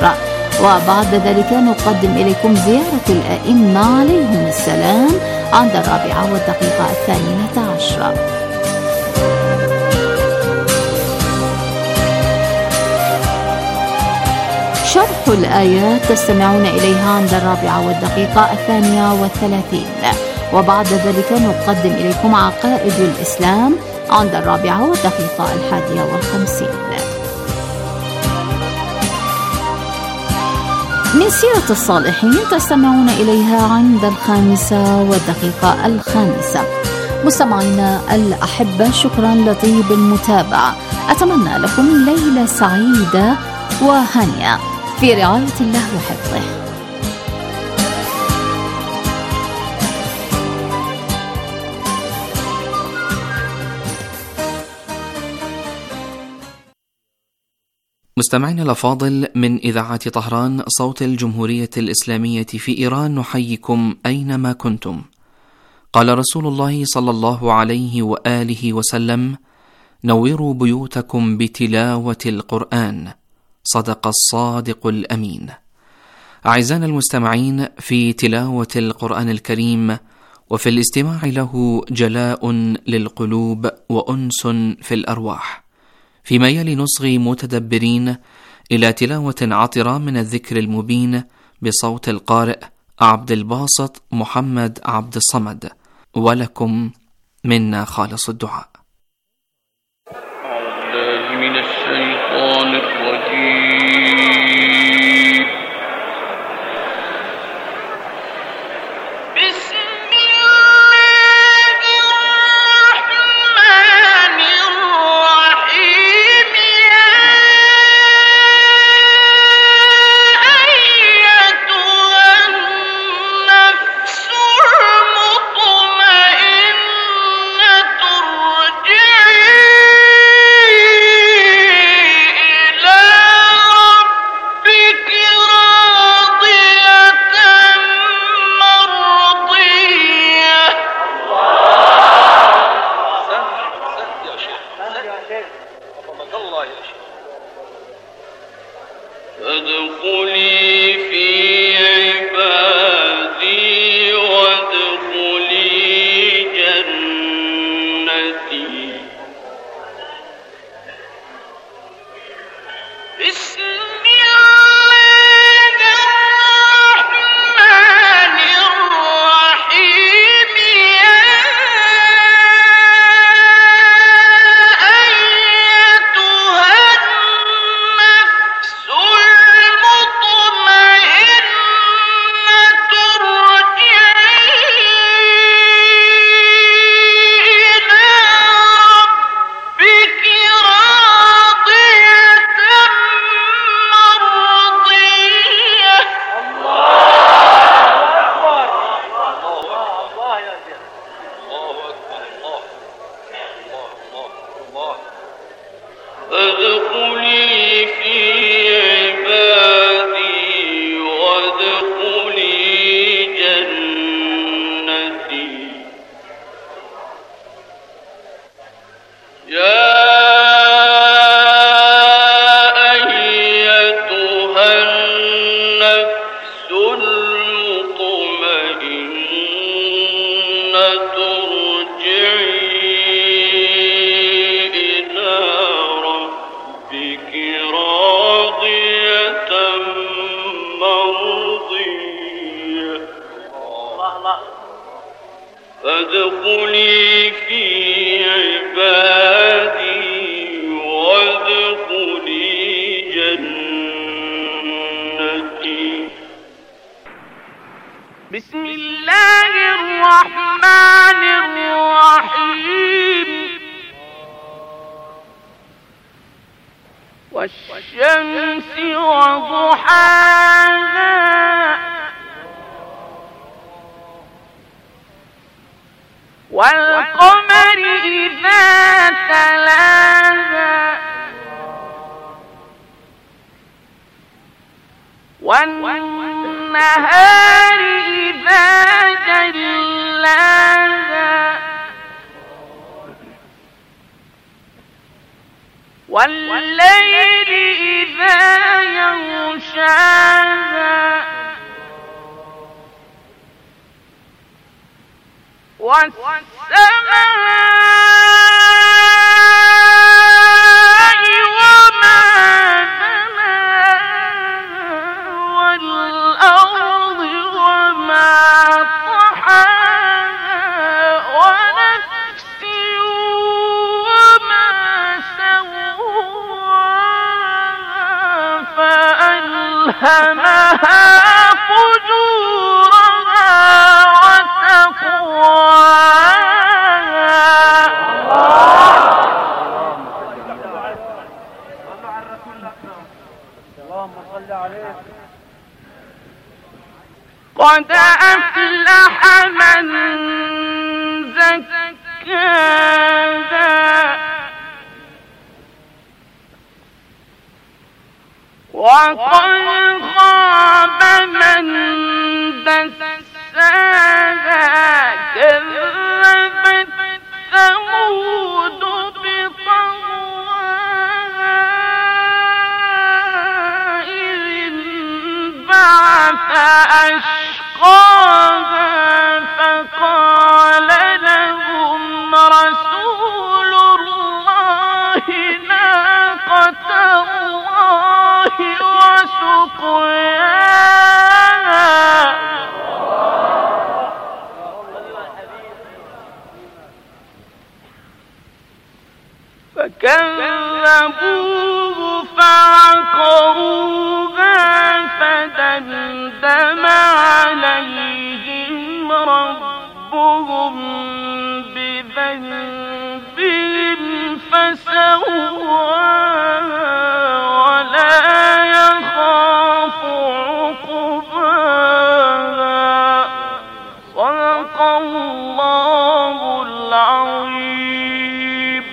11، وبعد ذلك نقدم إليكم زيارة الأئمة عليهم السلام عند 4:12. شرح الآيات تستمعون إليها عند 4:32، وبعد ذلك نقدم إليكم عقائد الإسلام عند 4:51. من سيرة الصالحين تستمعون إليها عند 5:05. مستمعينا الأحبة، شكرا لطيب المتابعة، أتمنى لكم ليلة سعيدة وهانية في رعاية الله وحفظه. مستمعينا الأفاضل، من إذاعة طهران صوت الجمهورية الإسلامية في إيران، نحييكم أينما كنتم. قال رسول الله صلى الله عليه وآله وسلم: نوروا بيوتكم بتلاوة القرآن، صدق الصادق الأمين. أعزائنا المستمعين، في تلاوة القرآن الكريم وفي الاستماع له جلاء للقلوب وأنس في الأرواح، فيما يلي نصغي متدبرين إلى تلاوة عطرة من الذكر المبين بصوت القارئ عبد الباسط محمد عبد الصمد، ولكم منا خالص الدعاء. أعوذ من الشيطان الرجيم. فادخلي في عبادي وادخلي جنتي. بسم الله الرحمن الرحيم. يا أيتها النفس المطمئنة ارجعي إلى ربك راضية مرضية. الله يا شيخ. الله أكبر. الله. ادخلي في عبادي وادخلي جنتي. يا أيتها النفس المطمئنة ارجعي إلى ربك راضية مرضية. فادخلي في عبادي وادخلي جنتي. بسم الله الرحمن الرحيم. والشمس وضحاها والقمر إذا تلاها والنهار إذا جلاها والليل إذا يغشاها والسماء وما بناها والأرض وما طحاها ونفس وما سواها فألهمها فجورها وتقواها. قد أفلح من زكاها وقد خاب من دساها كذبت ثمود بطغواها إذ انبعث أشقاها فقال لهم رسول الله ناقة الله وسقياها فكذبوه فعقروها فدمدم عليهم ربهم بذنبهم فسواها ولا يخاف عقباها. صدق الله العظيم.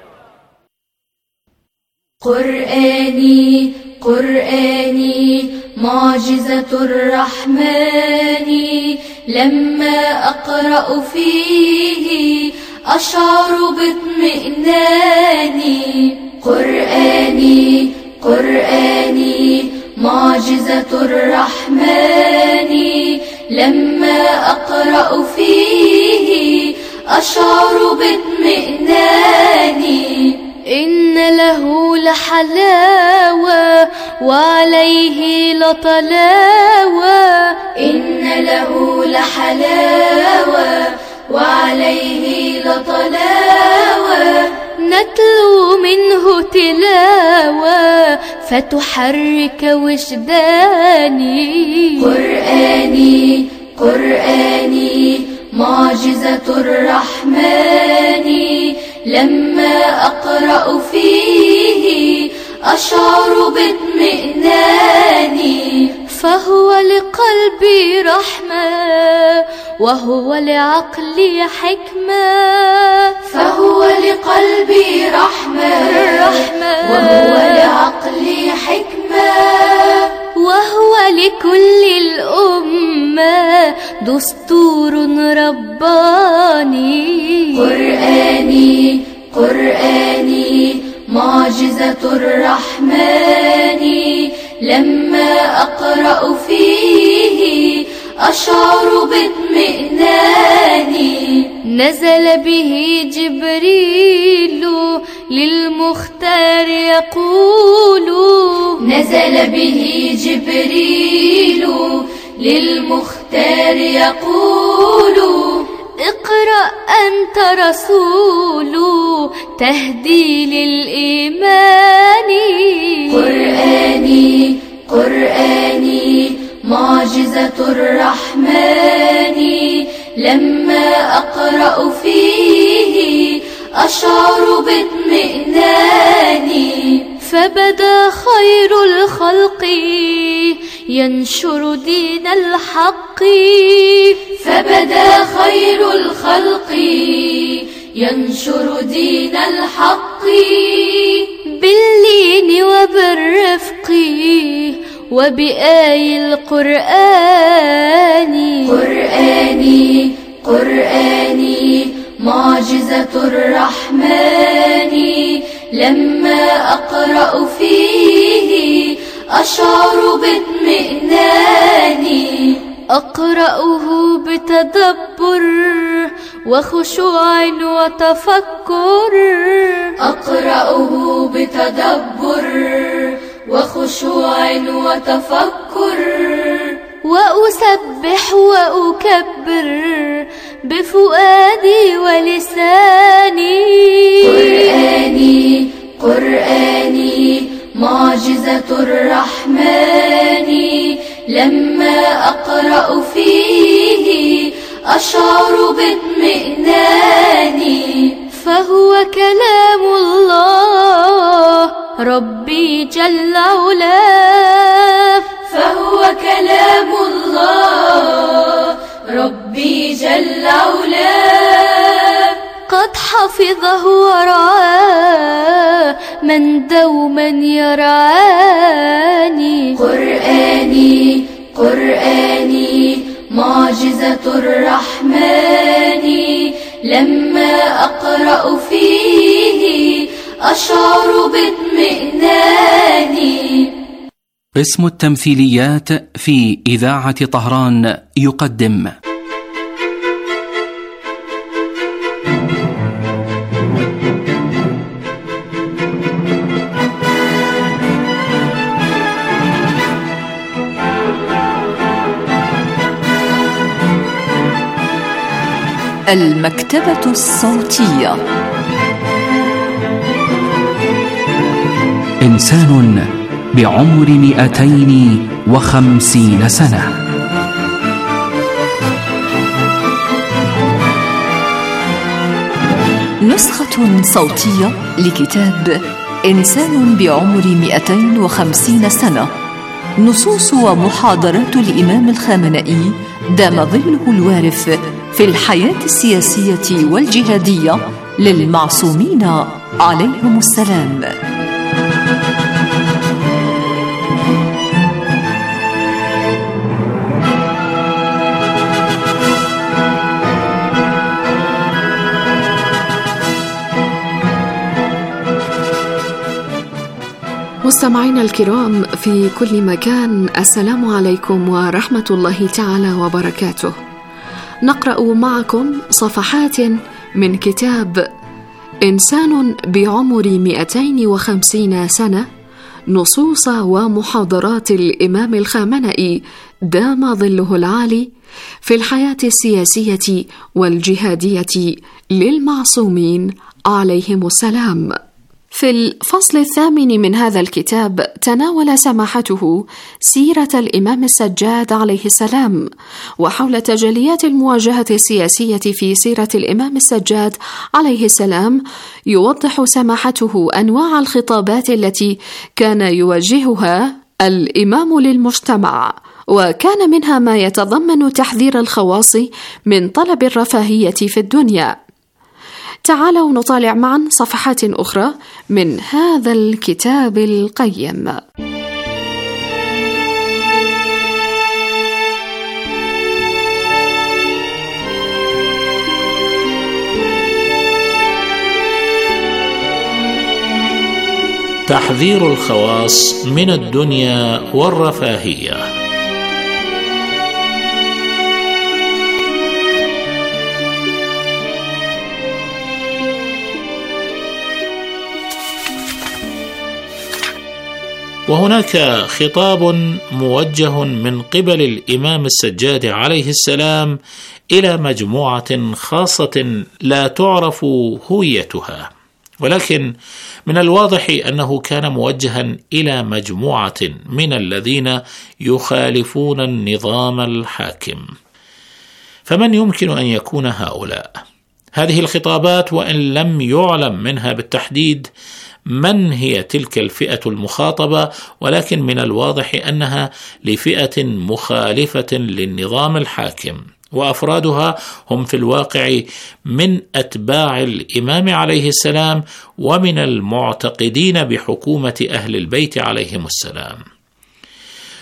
قرآني قرآني معجزة الرحمن لما أقرأ فيه أشعر باطمئنان. قرآني قرآني معجزة الرحمن لما أقرأ فيه أشعر باطمئنان. إن له لحلاوة وعليه لطلاوة. إن له لحلاوة وعليه لطلاوة. نتلو منه تلاوة فتحرك وجداني. قرآني قرآني معجزة الرحمن لما أقرأ فيه أشعر باطمئنان. فهو لقلبي رحمة وهو لعقلي حكمة. فهو لقلبي رحمة وهو لعقلي حكمة. وهو لكل الأمة دستور رباني. قرآني قرآني معجزة الرحمن لما أقرأ فيه أشعر باطمئنان. نزل به جبريل للمختار يقول. نزل به جبريل للمختار يقول. اقرأ أنت رسول تهدي للإيمان. قرآني قرآني معجزة الرحمن لما أقرأ فيه أشعر باطمئنان. فبدا خير الخلق ينشر دين الحق. فبدا خير الخلق ينشر دين الحق. باللين وبالرفق وبآي القرآن. قرآني قرآني معجزة الرحمن لما أقرأ فيه أشعر باطمئنان. أقرأه بتدبر وخشوع وتفكر. أقرأه بتدبر وخشوع وتفكر. وأسبح وأكبر بفؤادي ولساني. قرآني قرآني معجزة الرحمن، لما أقرأ فيه أشعر باطمئنان. فهو كلام الله ربي جل علاه. فهو كلام الله ربي جل علاه. قد حفظه ورعاه من دوما يرعاني. قرآني قرآني معجزة الرحمن، لما أقرأ فيه أشعر باطمئنان. قسم التمثيليات في إذاعة طهران يقدم المكتبة الصوتية. إنسان بعمر 250 سنة. نسخة صوتية لكتاب إنسان بعمر 250 سنة، نصوص ومحاضرات الإمام الخامنئي دام ظله الوارف في الحياة السياسية والجهادية للمعصومين عليهم السلام. مستمعينا الكرام في كل مكان، السلام عليكم ورحمة الله تعالى وبركاته. نقرأ معكم صفحات من كتاب إنسان بعمر 250 سنة، نصوص ومحاضرات الإمام الخامنئي دام ظله العالي في الحياة السياسية والجهادية للمعصومين عليهم السلام. في الفصل 8 من هذا الكتاب تناول سماحته سيرة الإمام السجاد عليه السلام، وحول تجليات المواجهة السياسية في سيرة الإمام السجاد عليه السلام يوضح سماحته أنواع الخطابات التي كان يوجهها الإمام للمجتمع، وكان منها ما يتضمن تحذير الخواص من طلب الرفاهية في الدنيا. تعالوا نطالع معا صفحات أخرى من هذا الكتاب القيم. تحذير الخواص من الدنيا والرفاهية. وهناك خطاب موجه من قبل الإمام السجاد عليه السلام إلى مجموعة خاصة لا تعرف هويتها، ولكن من الواضح أنه كان موجها إلى مجموعة من الذين يخالفون النظام الحاكم. فمن يمكن أن يكون هؤلاء؟ هذه الخطابات وإن لم يعلم منها بالتحديد من هي تلك الفئة المخاطبة، ولكن من الواضح أنها لفئة مخالفة للنظام الحاكم، وأفرادها هم في الواقع من أتباع الإمام عليه السلام ومن المعتقدين بحكومة أهل البيت عليهم السلام.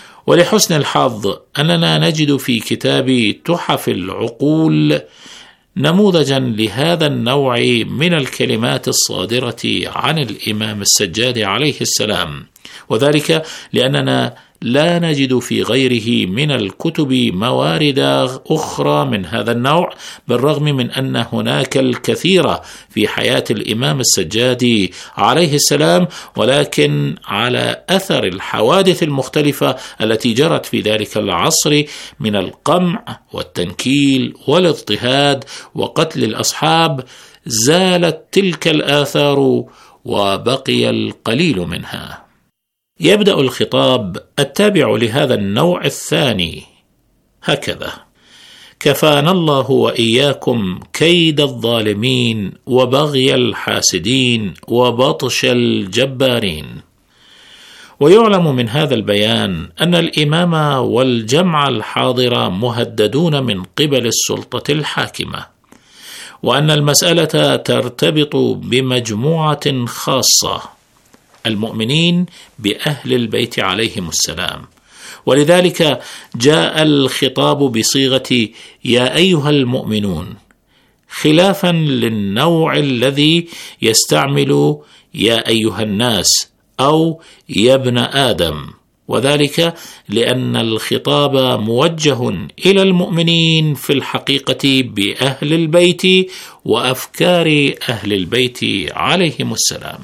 ولحسن الحظ أننا نجد في كتاب تحف العقول نموذجا لهذا النوع من الكلمات الصادرة عن الإمام السجاد عليه السلام، وذلك لأننا لا نجد في غيره من الكتب موارد أخرى من هذا النوع، بالرغم من أن هناك الكثير في حياة الإمام السجاد عليه السلام، ولكن على أثر الحوادث المختلفة التي جرت في ذلك العصر من القمع والتنكيل والاضطهاد وقتل الأصحاب زالت تلك الآثار وبقي القليل منها. يبدأ الخطاب التابع لهذا النوع الثاني هكذا: كفانا الله وإياكم كيد الظالمين وبغي الحاسدين وبطش الجبارين. ويعلم من هذا البيان أن الإمام والجمع الحاضر مهددون من قبل السلطة الحاكمة، وأن المسألة ترتبط بمجموعة خاصة، المؤمنين بأهل البيت عليهم السلام، ولذلك جاء الخطاب بصيغة يا أيها المؤمنون، خلافا للنوع الذي يستعمل يا أيها الناس أو يا ابن آدم، وذلك لأن الخطاب موجه إلى المؤمنين في الحقيقة بأهل البيت وأفكار أهل البيت عليهم السلام.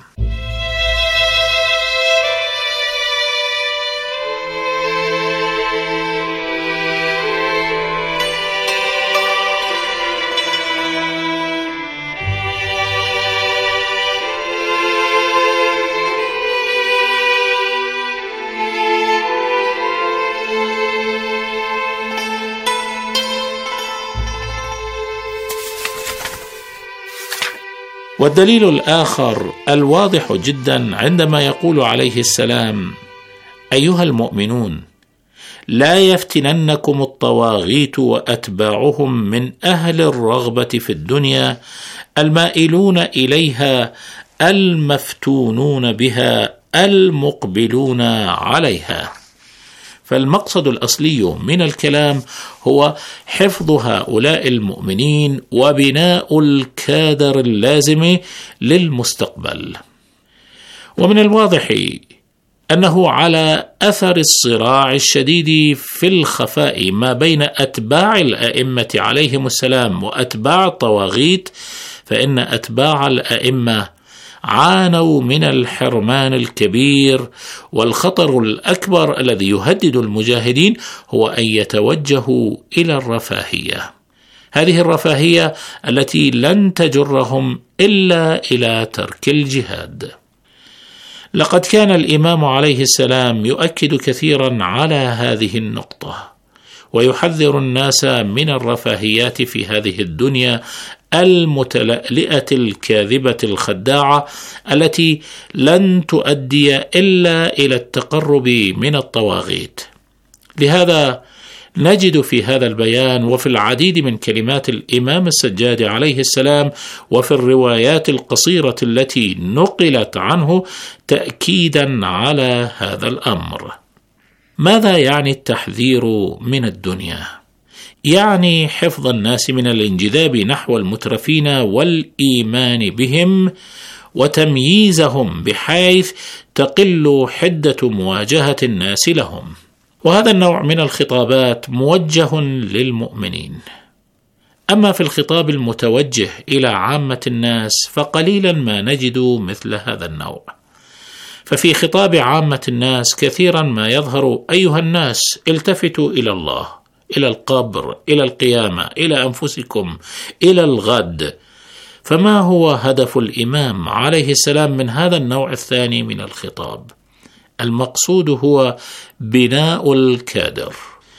والدليل الآخر الواضح جدا عندما يقول عليه السلام: أيها المؤمنون، لا يفتننكم الطواغيت وأتباعهم من أهل الرغبة في الدنيا المائلون إليها المفتونون بها المقبلون عليها. فالمقصد الأصلي من الكلام هو حفظ هؤلاء المؤمنين وبناء الكادر اللازم للمستقبل. ومن الواضح أنه على أثر الصراع الشديد في الخفاء ما بين أتباع الأئمة عليهم السلام وأتباع الطواغيت، فإن أتباع الأئمة عانوا من الحرمان الكبير، والخطر الأكبر الذي يهدد المجاهدين هو أن يتوجهوا إلى الرفاهية، هذه الرفاهية التي لن تجرهم إلا إلى ترك الجهاد. لقد كان الإمام عليه السلام يؤكد كثيرا على هذه النقطة، ويحذر الناس من الرفاهيات في هذه الدنيا المتلألئة الكاذبة الخداعة التي لن تؤدي إلا إلى التقرب من الطواغيت. لهذا نجد في هذا البيان وفي العديد من كلمات الإمام السجاد عليه السلام وفي الروايات القصيرة التي نقلت عنه تأكيدا على هذا الأمر. ماذا يعني التحذير من الدنيا؟ يعني حفظ الناس من الانجذاب نحو المترفين والإيمان بهم، وتمييزهم بحيث تقل حدة مواجهة الناس لهم. وهذا النوع من الخطابات موجه للمؤمنين. أما في الخطاب المتوجه إلى عامة الناس فقليلا ما نجد مثل هذا النوع. ففي خطاب عامة الناس كثيرا ما يظهر أيها الناس التفتوا إلى الله، إلى القبر، إلى القيامة، إلى أنفسكم، إلى الغد. فما هو هدف الإمام عليه السلام من هذا النوع الثاني من الخطاب؟ المقصود هو بناء الكادر.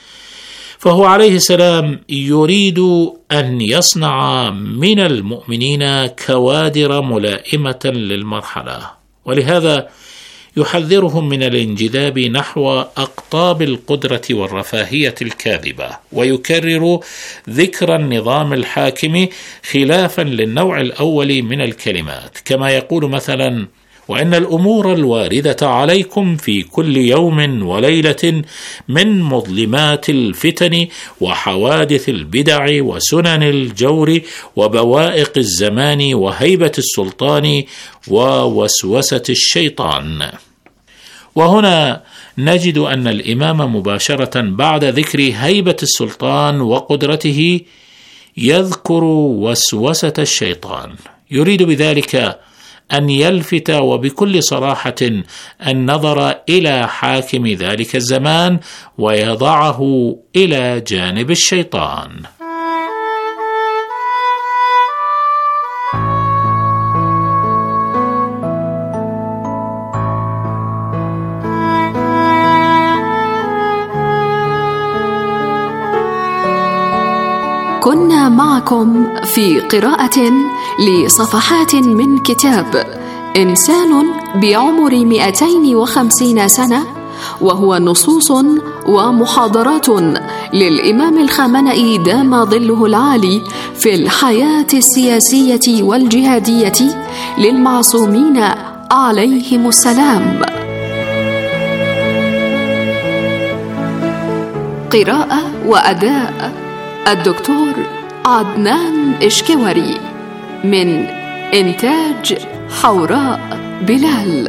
فهو عليه السلام يريد أن يصنع من المؤمنين كوادر ملائمة للمرحلة، ولهذا يحذرهم من الانجذاب نحو أقطاب القدرة والرفاهية الكاذبة، ويكرر ذكر النظام الحاكم خلافا للنوع الأول من الكلمات، كما يقول مثلا: وإن الأمور الواردة عليكم في كل يوم وليلة من مظلمات الفتن وحوادث البدع وسنن الجور وبوائق الزمان وهيبة السلطان ووسوسة الشيطان. وهنا نجد أن الإمام مباشرة بعد ذكر هيبة السلطان وقدرته يذكر وسوسة الشيطان، يريد بذلك أن يلفت وبكل صراحة النظر إلى حاكم ذلك الزمان ويضعه إلى جانب الشيطان. كنا معكم في قراءة لصفحات من كتاب إنسان بعمر 250 سنة، وهو نصوص ومحاضرات للإمام الخامنئي دام ظله العالي في الحياة السياسية والجهادية للمعصومين عليهم السلام. قراءة وأداء الدكتور عدنان إشكوري، من إنتاج حوراء بلال.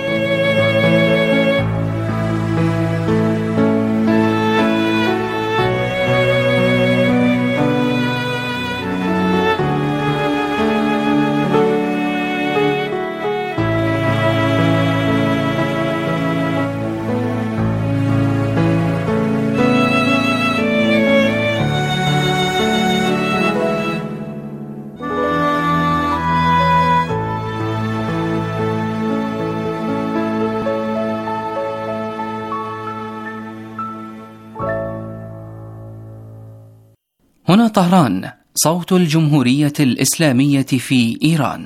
هنا طهران، صوت الجمهورية الإسلامية في إيران.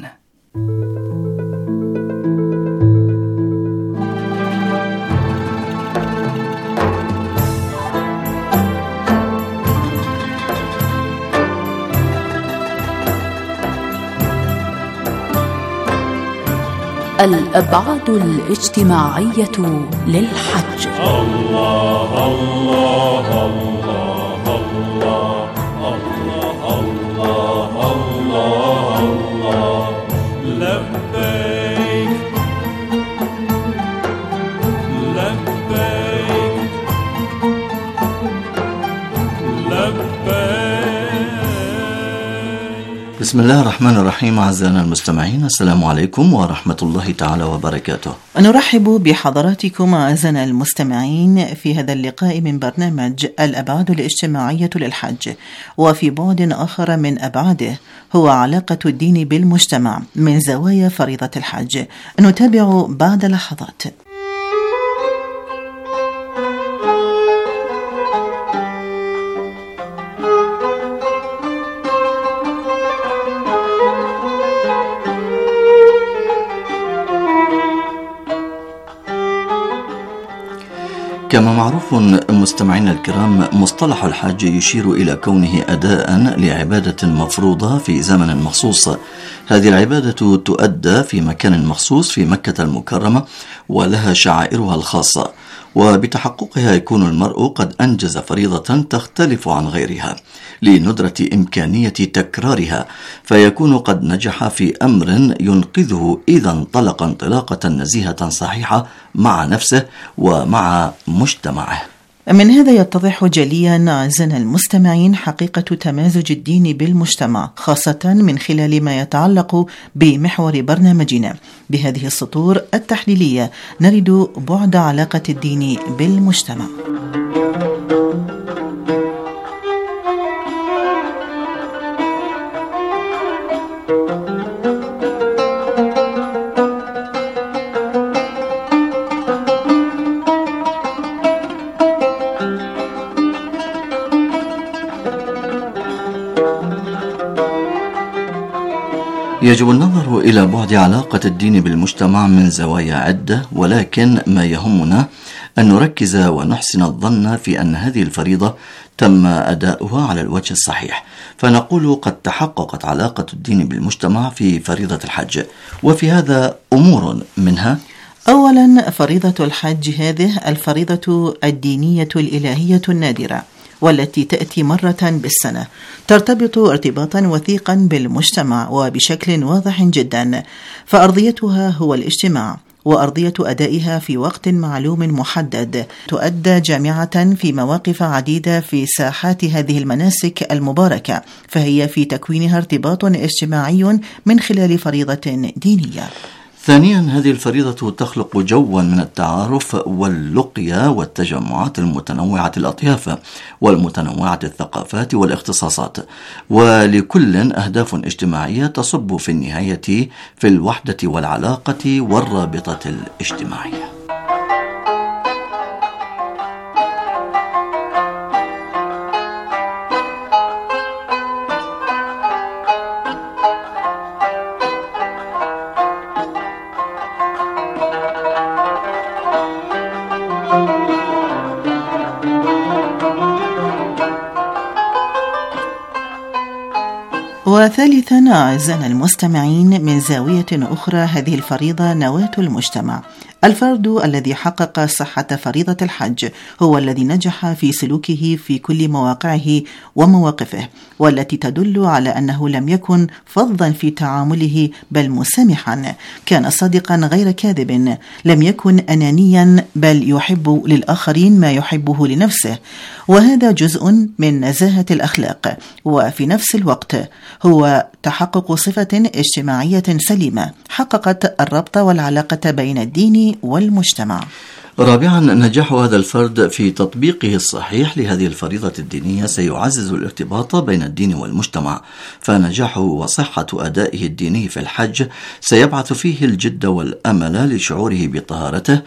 الأبعاد الاجتماعية للحج. الله الله الله بسم الله الرحمن الرحيم. أعزائنا المستمعين، السلام عليكم ورحمة الله تعالى وبركاته. نرحب بحضراتكم أعزائنا المستمعين في هذا اللقاء من برنامج الأبعاد الاجتماعية للحج، وفي بعد آخر من أبعاده هو علاقة الدين بالمجتمع من زوايا فريضة الحج، نتابع بعد لحظات. كما معروف مستمعينا الكرام، مصطلح الحج يشير إلى كونه أداء لعبادة مفروضة في زمن مخصوص. هذه العبادة تؤدى في مكان مخصوص في مكة المكرمة ولها شعائرها الخاصة، وبتحققها يكون المرء قد أنجز فريضة تختلف عن غيرها لندرة إمكانية تكرارها، فيكون قد نجح في أمر ينقذه إذا انطلق انطلاقة نزيهة صحيحة مع نفسه ومع مجتمعه. من هذا يتضح جليا أعزائنا المستمعين حقيقة تمازج الدين بالمجتمع، خاصة من خلال ما يتعلق بمحور برنامجنا. بهذه السطور التحليلية نرد بعد علاقة الدين بالمجتمع. يجب النظر إلى بعد علاقة الدين بالمجتمع من زوايا عدة، ولكن ما يهمنا أن نركز ونحسن الظن في أن هذه الفريضة تم أداؤها على الوجه الصحيح، فنقول قد تحققت علاقة الدين بالمجتمع في فريضة الحج، وفي هذا أمور منها: أولا، فريضة الحج هذه الفريضة الدينية الإلهية النادرة، والتي تأتي مرة بالسنة، ترتبط ارتباطا وثيقا بالمجتمع وبشكل واضح جدا، فأرضيتها هو الاجتماع، وأرضية أدائها في وقت معلوم محدد، تؤدى جامعة في مواقف عديدة في ساحات هذه المناسك المباركة، فهي في تكوينها ارتباط اجتماعي من خلال فريضة دينية. ثانيا، هذه الفريضة تخلق جوا من التعارف واللقيا والتجمعات المتنوعة الأطياف والمتنوعة الثقافات والاختصاصات، ولكل أهداف اجتماعية تصب في النهاية في الوحدة والعلاقة والرابطة الاجتماعية. وثالثا، أعزائنا المستمعين، من زاوية أخرى هذه الفريضة نواة المجتمع. الفرد الذي حقق صحة فريضة الحج هو الذي نجح في سلوكه في كل مواقعه ومواقفه، والتي تدل على أنه لم يكن فظا في تعامله بل مسامحا، كان صادقا غير كاذب، لم يكن أنانيا بل يحب للآخرين ما يحبه لنفسه، وهذا جزء من نزاهة الأخلاق، وفي نفس الوقت هو تحقق صفة اجتماعية سليمة حققت الربط والعلاقة بين الدين والمجتمع. رابعا، نجاح هذا الفرد في تطبيقه الصحيح لهذه الفريضة الدينية سيعزز الارتباط بين الدين والمجتمع، فنجاحه وصحة أدائه الديني في الحج سيبعث فيه الجد والأمل لشعوره بطهارته،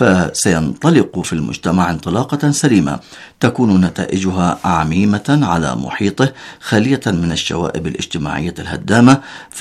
فسينطلق في المجتمع انطلاقة سليمة تكون نتائجها عميمة على محيطه خالية من الشوائب الاجتماعية الهدامة،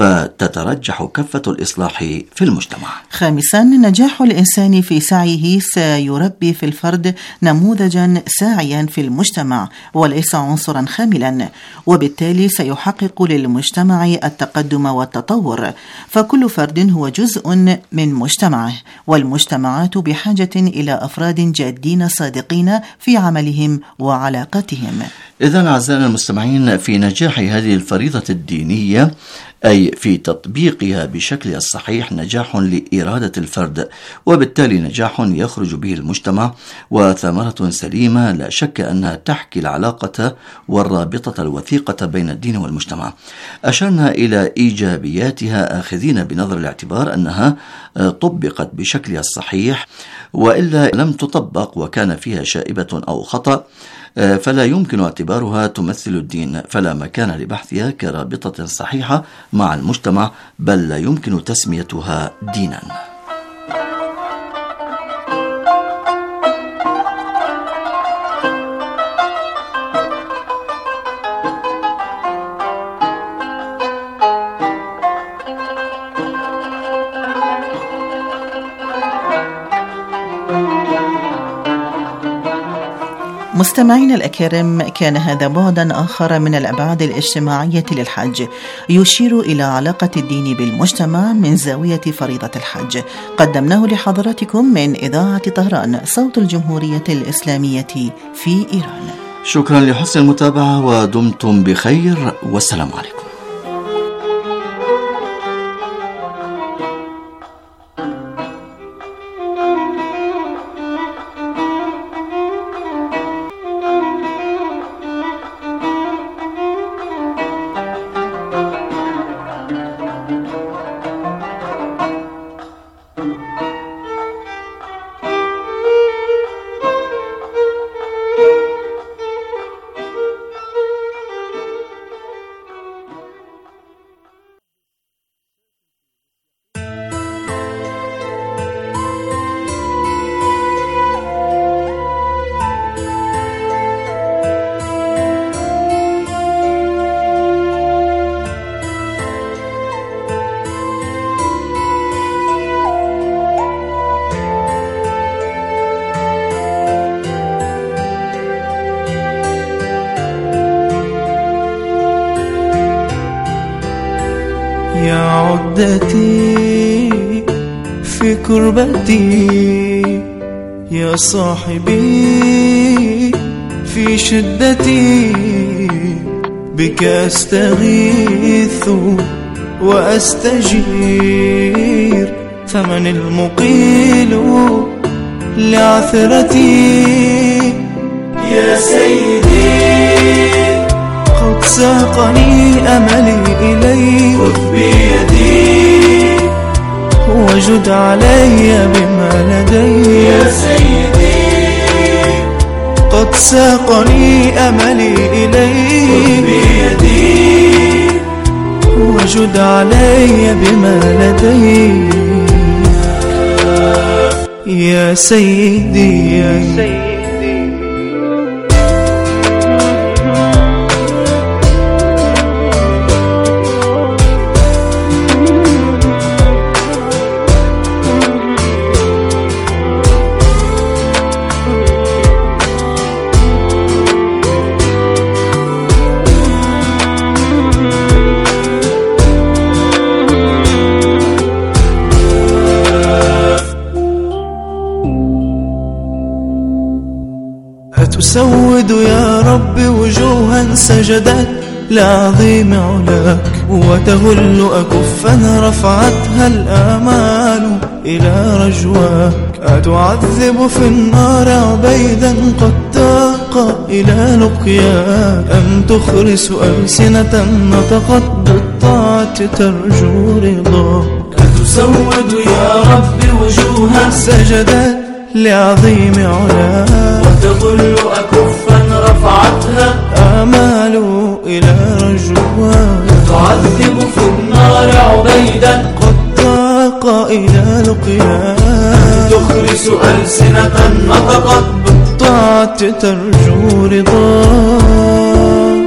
فتترجح كفة الإصلاح في المجتمع. خامسا، نجاح الإنسان في سعيه سيربي في الفرد نموذجا ساعيا في المجتمع وليس عنصرا خاملا، وبالتالي سيحقق للمجتمع التقدم والتطور، فكل فرد هو جزء من مجتمعه، والمجتمعات بحاجة إلى أفراد جادين صادقين في عملهم وعلاقتهم. إذن أعزائنا المستمعين، في نجاح هذه الفريضة الدينية أي في تطبيقها بشكل الصحيح نجاح لإرادة الفرد، وبالتالي نجاح يخرج به المجتمع، وثمرة سليمة لا شك أنها تحكي العلاقة والرابطة الوثيقة بين الدين والمجتمع. أشرنا إلى إيجابياتها آخذين بنظر الاعتبار أنها طبقت بشكل الصحيح، وإلا لم تطبق وكان فيها شائبة أو خطأ فلا يمكن اعتبارها تمثل الدين، فلا مكان لبحثها كرابطة صحيحة مع المجتمع، بل لا يمكن تسميتها دينا. مستمعينا الأكارم، كان هذا بعدا آخر من الأبعاد الاجتماعية للحج يشير إلى علاقة الدين بالمجتمع من زاوية فريضة الحج، قدمناه لحضراتكم من إذاعة طهران صوت الجمهورية الإسلامية في إيران. شكرا لحسن المتابعة ودمتم بخير، والسلام عليكم. يا عدتي في كربتي، يا صاحبي في شدتي، بك أستغيث وأستجير، فمن المقيل لعثرتي؟ يا سيدي قد ساقني أملي إليك، خذ بيدي وجد علي بما لدي. يا سيدي قد ساقني أملي إليك، خذ بيدي وجد علي بما لدي. يا سيدي يا سيدي أتسود يا رب وجوها سجدت لعظيم علاك، وتهل أكفا رفعتها الآمال إلى رجواك. أتعذب في النار عبيدا قد تاق إلى لقياك، أم تخرس ألسنة نطقت بالطاعة ترجو رضاك. أتسود يا رب وجوها سجدت لعظيم علاك، وتظل أكفا رفعتها آمال إلى رجواك. تعذب في النار عبيدا قد طاق إلى لقياك، تخرس ألسنة نطقت بالطاعة ترجو رضاك.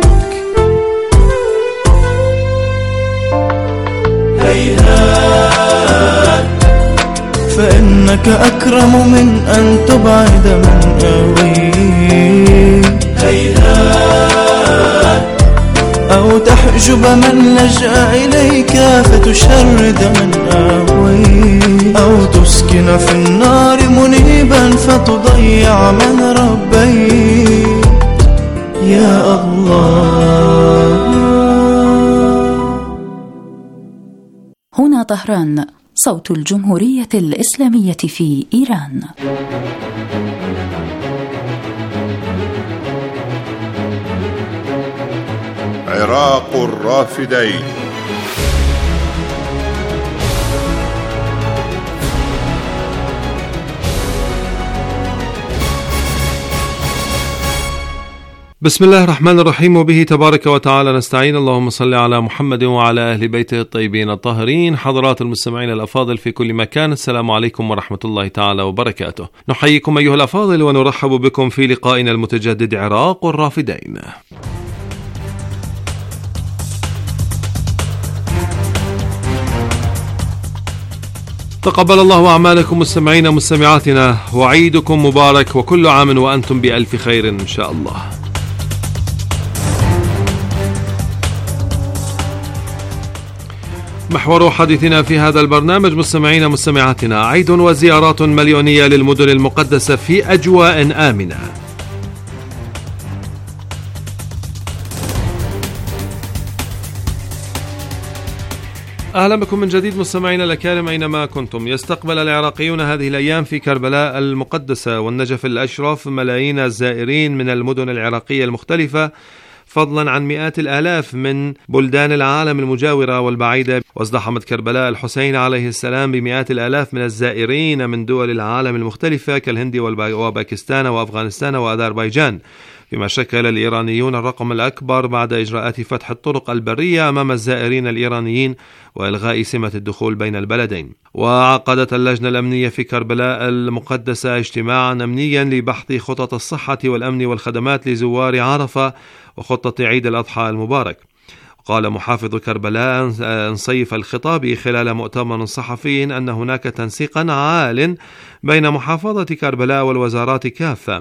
هيهات فإنك أكرم من أن تبعد من آويك. هيهات أو تحجب من لجأ إليك فتشرد من آويك، أو تسكن في النار منيبا فتضيع من ربيت. يا الله. هنا طهران، صوت الجمهورية الإسلامية في إيران. عراق الرافدين. بسم الله الرحمن الرحيم، وبه تبارك وتعالى نستعين. اللهم صل على محمد وعلى أهل بيته الطيبين الطاهرين. حضرات المستمعين الأفاضل في كل مكان، السلام عليكم ورحمة الله تعالى وبركاته. نحييكم أيها الأفاضل ونرحب بكم في لقائنا المتجدد عراق الرافدين. تقبل الله أعمالكم مستمعين مستمعاتنا، وعيدكم مبارك، وكل عام وأنتم بألف خير إن شاء الله. محور حديثنا في هذا البرنامج مستمعين مستمعاتنا عيد وزيارات مليونية للمدن المقدسة في أجواء آمنة. أهلا بكم من جديد مستمعينا الأكارم أينما كنتم. يستقبل العراقيون هذه الأيام في كربلاء المقدسة والنجف الأشرف ملايين الزائرين من المدن العراقية المختلفة، فضلا عن مئات الآلاف من بلدان العالم المجاورة والبعيدة. وازدحمت كربلاء الحسين عليه السلام بمئات الآلاف من الزائرين من دول العالم المختلفة كالهند وباكستان وأفغانستان وأذربيجان، فيما شكل الإيرانيون الرقم الأكبر بعد إجراءات فتح الطرق البرية أمام الزائرين الإيرانيين وإلغاء سمة الدخول بين البلدين. وعقدت اللجنة الأمنية في كربلاء المقدسة اجتماعا أمنيا لبحث خطط الصحة والأمن والخدمات لزوار عرفة وخطة عيد الأضحى المبارك. قال محافظ كربلاء نصيف الخطابي خلال مؤتمر صحفي أن هناك تنسيقا عال بين محافظة كربلاء والوزارات كافة،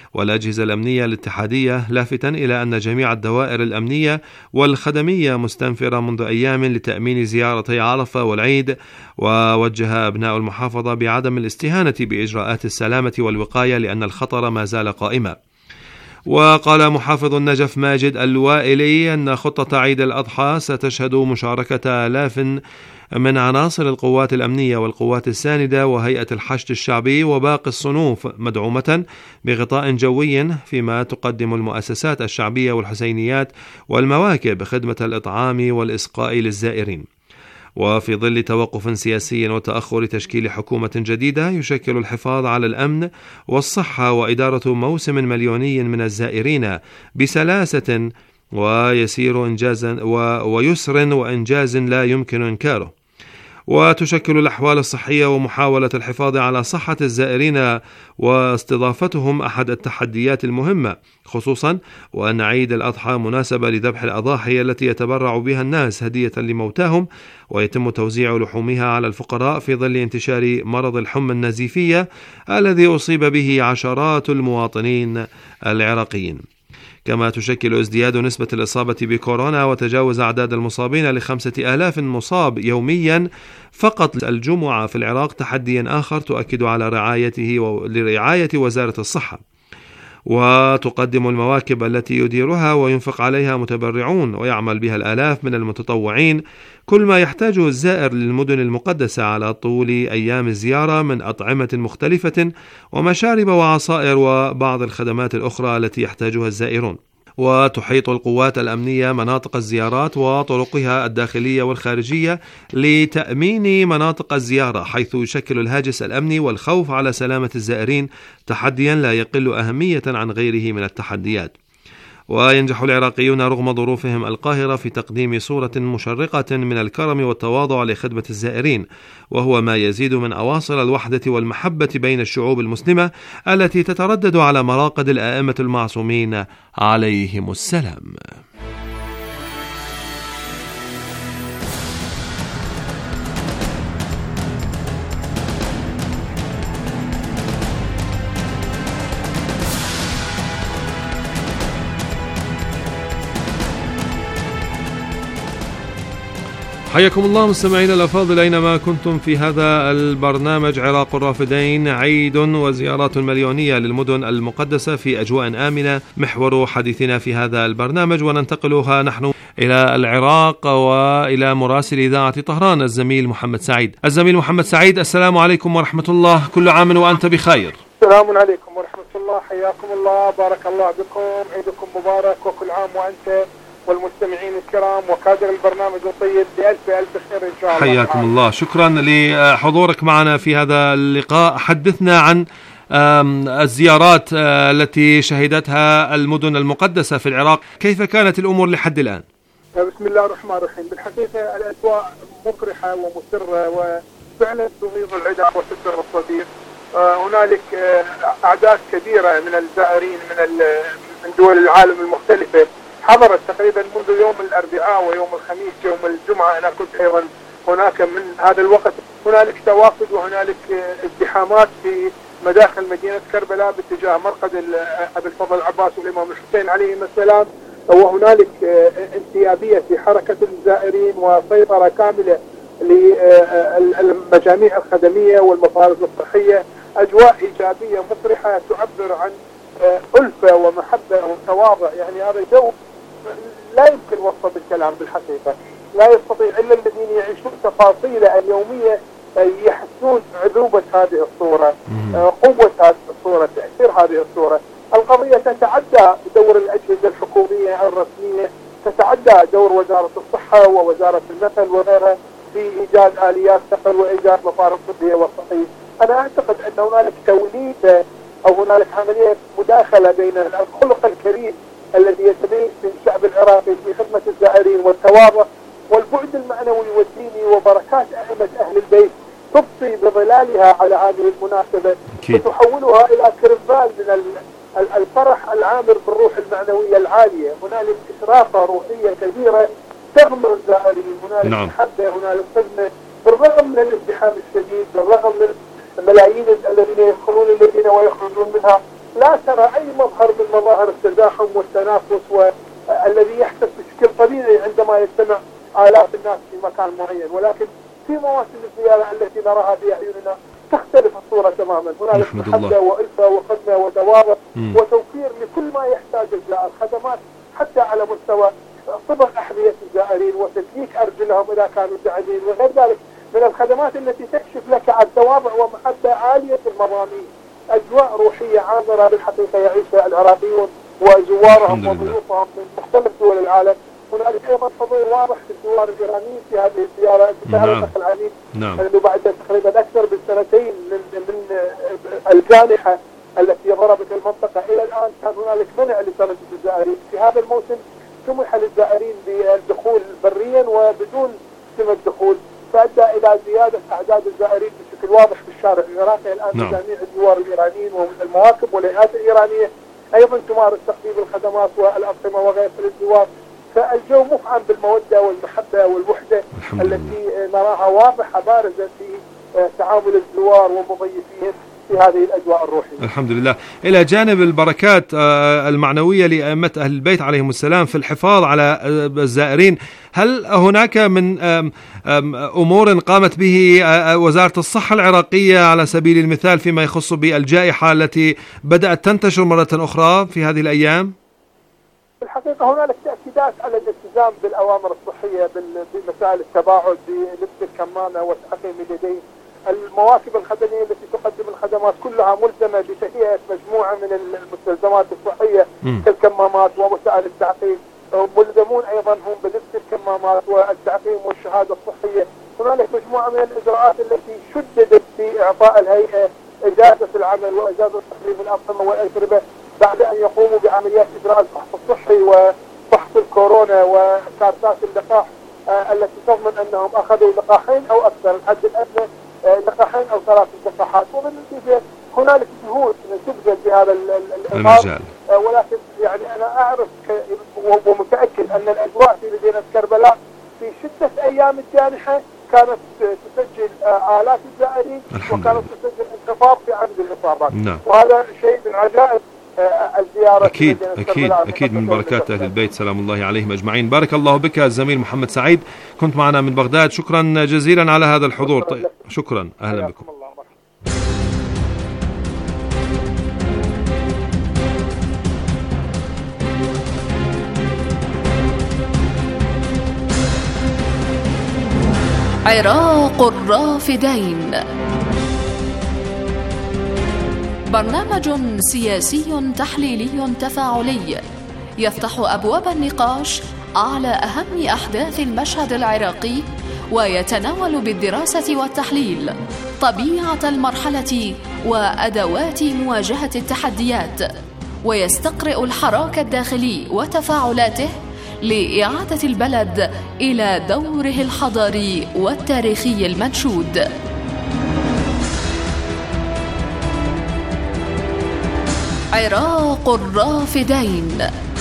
والأجهزة الأمنية الاتحادية، لافتا إلى أن جميع الدوائر الأمنية والخدمية مستنفرة منذ أيام لتأمين زيارتي عرفة والعيد. ووجه أبناء المحافظة بعدم الاستهانة بإجراءات السلامة والوقاية لأن الخطر ما زال قائما. وقال محافظ النجف ماجد الوائلي أن خطة عيد الأضحى ستشهد مشاركة آلاف من عناصر القوات الأمنية والقوات الساندة وهيئة الحشد الشعبي وباقي الصنوف، مدعومة بغطاء جوي، فيما تقدم المؤسسات الشعبية والحسينيات والمواكب خدمة الإطعام والإسقاء للزائرين. وفي ظل توقف سياسي وتأخر تشكيل حكومة جديدة، يشكل الحفاظ على الأمن والصحة وإدارة موسم مليوني من الزائرين بسلاسة ويسير ويسر وإنجاز لا يمكن إنكاره. وتشكل الأحوال الصحية ومحاولة الحفاظ على صحة الزائرين واستضافتهم أحد التحديات المهمة، خصوصا وأن عيد الأضحى مناسبة لذبح الأضاحي التي يتبرع بها الناس هدية لموتاهم، ويتم توزيع لحومها على الفقراء في ظل انتشار مرض الحمى النزيفية الذي أصيب به عشرات المواطنين العراقيين. كما تشكل ازدياد نسبة الإصابة بكورونا وتجاوز أعداد المصابين ل5,000 مصاب يوميا فقط الجمعة في العراق تحديا آخر تؤكد على لرعاية وزارة الصحة. وتقدم المواكب التي يديرها وينفق عليها متبرعون ويعمل بها الآلاف من المتطوعين كل ما يحتاجه الزائر للمدن المقدسة على طول أيام الزيارة من أطعمة مختلفة ومشارب وعصائر وبعض الخدمات الأخرى التي يحتاجها الزائرون. وتحيط القوات الأمنية مناطق الزيارات وطرقها الداخلية والخارجية لتأمين مناطق الزيارة، حيث يشكل الهاجس الأمني والخوف على سلامة الزائرين تحديا لا يقل أهمية عن غيره من التحديات. وينجح العراقيون رغم ظروفهم القاهرة في تقديم صورة مشرقة من الكرم والتواضع لخدمة الزائرين، وهو ما يزيد من أواصر الوحدة والمحبة بين الشعوب المسلمة التي تتردد على مراقد الآئمة المعصومين عليهم السلام. حياكم الله مستمعينا الأفاضل أينما كنتم في هذا البرنامج عراق الرافدين، عيد وزيارات مليونية للمدن المقدسة في أجواء آمنة، محور حديثنا في هذا البرنامج. وننتقلها نحن إلى العراق وإلى مراسل إذاعة طهران الزميل محمد سعيد. الزميل محمد سعيد، السلام عليكم ورحمة الله، كل عام وأنت بخير. السلام عليكم ورحمة الله، حياكم الله، بارك الله بكم، عيدكم مبارك وكل عام وأنت والمستمعين الكرام وكادر البرنامج الطيب بألف خير إن شاء الله. حياكم الله، شكرا لحضورك معنا في هذا اللقاء. حدثنا عن الزيارات التي شهدتها المدن المقدسة في العراق، كيف كانت الأمور لحد الآن؟ بسم الله الرحمن الرحيم. بالحقيقة الأجواء مفرحة ومسرة وفعلا تغيظ العدا وتسر الصديق. هنالك أعداد كبيرة من الزائرين من دول العالم المختلفة حضرت تقريبا منذ يوم الأربعاء ويوم الخميس. يوم الجمعة أنا كنت أيضا هناك من هذا الوقت. هنالك توافد وهنالك ازدحامات في مداخل مدينة كربلاء باتجاه مرقد أبي الفضل العباس والإمام الحسين عليهم السلام، وهنالك انسيابية في حركة الزائرين وسيطرة كاملة للمجاميع الخدمية والمفارز الصحية. أجواء إيجابية مفرحة تعبر عن ألفة ومحبة وتواضع. يعني هذا جو لا يمكن وصفه بالكلام بالحقيقة، لا يستطيع إلا الذين يعيشون تفاصيله اليومية يحسون عذوبة هذه الصورة، قوة هذه الصورة، تأثير هذه الصورة. القضية تتعدى دور الأجهزة الحكومية الرسمية، تتعدى دور وزارة الصحة ووزارة النقل وغيرها في إيجاد آليات نقل وإيجاد مفارق طبية وصحية. أنا أعتقد أن هنالك توليد أو هنالك عملية مداخلة بين الخلق الكريم الذي يتميز في الشعب العراقي في خدمة الزائرين والتواضع والبعد المعنوي والديني وبركات أئمة أهل البيت تبقي بظلالها على هذه المناسبة وتحولها إلى كرفال من الفرح العامر بالروح المعنوية العالية. هنالك إشراقة روحية كبيرة تغمر الزائرين، هنالك محبة، هنالك خدمة بالرغم من الازدحام الشديد، بالرغم من الملايين الذين يدخلون الذين ويخرجون منها. لا ترى أي مظهر من مظاهر التزاحم والتنافس والذي يحدث بشكل طبيعي عندما يجتمع آلاف الناس في مكان معين. ولكن في مواسم الزيارة التي نراها في أعيننا تختلف الصورة تماما. هنالك محبة وألفة وخدمة ودوارة وتوفير لكل ما يحتاج الزائر، خدمات حتى على مستوى صبغ أحذية الزائرين وتدليك أرجلهم إذا كانوا زعلانين وغير ذلك من الخدمات التي تكشف لك عن تواضع ومحبة عالية المضامين. أجواء روحية عامرة بالحقيقة يعيشها العراقيون وزوارهم وضيوفهم من مختلف دول العالم. هنالك أيضا حضور واضح في الزوار الإيرانيين في هذه الزيارة. أنت تعرف العميد أنه بعد تقريبا أكثر من سنتين من الجانحة التي ضربت المنطقة إلى الآن كان هنالك منع لتردد الزائرين. في هذا الموسم سمح للزائرين بالدخول بريا وبدون سمة دخول، فأدى إلى زيادة أعداد الزائرين بشكل واضح في الشارع العراقي. الآن جميع الزوار الإيرانيين والمواكب والهيئات الإيرانية أيضا تمارس تقديم الخدمات والأطعمة وغيرها للزوار. فالجو مفعم بالمودة والمحبة والوحدة التي نراها واضحة بارزة في تعامل الزوار ومضيفيهم في هذه الأجواء الروحية. الحمد لله. إلى جانب البركات المعنوية لأئمة أهل البيت عليهم السلام في الحفاظ على الزائرين، هل هناك من أمور قامت به وزارة الصحة العراقية على سبيل المثال فيما يخص بالجائحة التي بدأت تنتشر مرة أخرى في هذه الأيام؟ في الحقيقة هنالك تأكيدات على الالتزام بالأوامر الصحية بمسائل التباعد، بلبس الكمامة وتعقيم اليدين. المواكب الخدمية التي تقدم الخدمات كلها ملزمة بتهيئة مجموعة من المستلزمات الصحية كالكمامات ووسائل التعقيم. ملزمون أيضا هم بلبس الكمامات والتعقيم والشهادة الصحية. هنالك مجموعة من الإجراءات التي شددت في إعطاء الهيئة إجازة العمل وإجازة تقديم الأطعمة والأشربة بعد أن يقوموا بعمليات إجراء الفحص الصحي وفحص الكورونا وكارتات اللقاح التي تضمن أنهم أخذوا لقاحين أو أكثر، الحد الأدنى لقاحين أو 3 لقاحات. وبالنتيجة هنالك جهود تبذل في هذا المجال. ولكن يعني أنا أعرف ومتأكد أن الأجواء في مدينة كربلاء في شدة أيام الجانحة كانت تسجل آلاف الزائرين وكانت تسجل انخفاض في عدد الإصابات. وهذا شيء من عجائب الزيارة. أكيد من بركات أهل البيت سلام الله عليهم أجمعين. بارك الله بك الزميل محمد سعيد، كنت معنا من بغداد. شكرا جزيلا على هذا الحضور. طيب. شكرا، أهلا بكم. عراق الرافدين، برنامج سياسي تحليلي تفاعلي يفتح أبواب النقاش على أهم أحداث المشهد العراقي، ويتناول بالدراسة والتحليل طبيعة المرحلة وأدوات مواجهة التحديات، ويستقرئ الحراك الداخلي وتفاعلاته لإعادة البلد إلى دوره الحضاري والتاريخي المنشود. عراق الرافدين.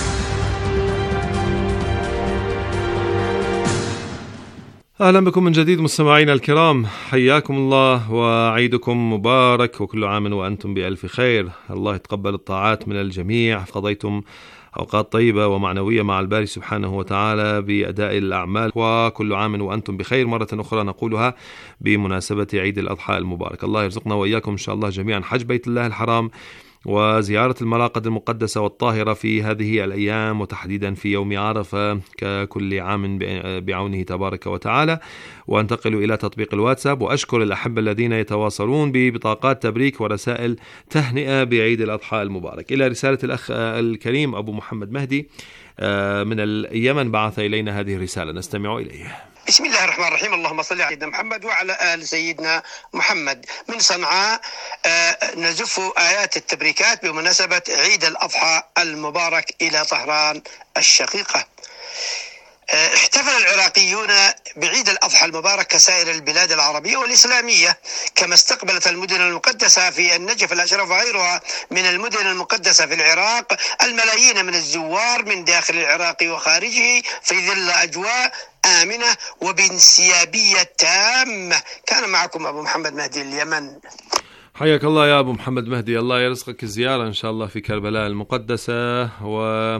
أهلا بكم من جديد مستمعينا الكرام، حياكم الله وعيدكم مبارك وكل عام وأنتم بألف خير. الله يتقبل الطاعات من الجميع، قضيتم أوقات طيبة ومعنوية مع الباري سبحانه وتعالى بأداء الأعمال، وكل عام وأنتم بخير مرة أخرى نقولها بمناسبة عيد الأضحى المبارك. الله يرزقنا وإياكم إن شاء الله جميعا حج بيت الله الحرام وزيارة المراقد المقدسة والطاهرة في هذه الأيام، وتحديدا في يوم عرفة ككل عام بعونه تبارك وتعالى. وانتقل إلى تطبيق الواتساب، وأشكر الأحبة الذين يتواصلون ببطاقات تبريك ورسائل تهنئة بعيد الأضحى المبارك. إلى رسالة الأخ الكريم أبو محمد مهدي من اليمن بعث إلينا هذه الرسالة، نستمع إليه. بسم الله الرحمن الرحيم. اللهم صل على سيدنا محمد وعلى آل سيدنا محمد. من صنعاء نزف آيات التبريكات بمناسبة عيد الأضحى المبارك إلى طهران الشقيقة. احتفل العراقيون بعيد الأضحى المبارك كسائر البلاد العربية والإسلامية، كما استقبلت المدن المقدسة في النجف الأشرف وغيرها من المدن المقدسة في العراق الملايين من الزوار من داخل العراق وخارجه في ظل أجواء آمنة وبانسيابية تامة. كان معكم أبو محمد مهدي اليمن. حياك الله يا أبو محمد مهدي، الله يرزقك الزيارة إن شاء الله في كربلاء المقدسة، و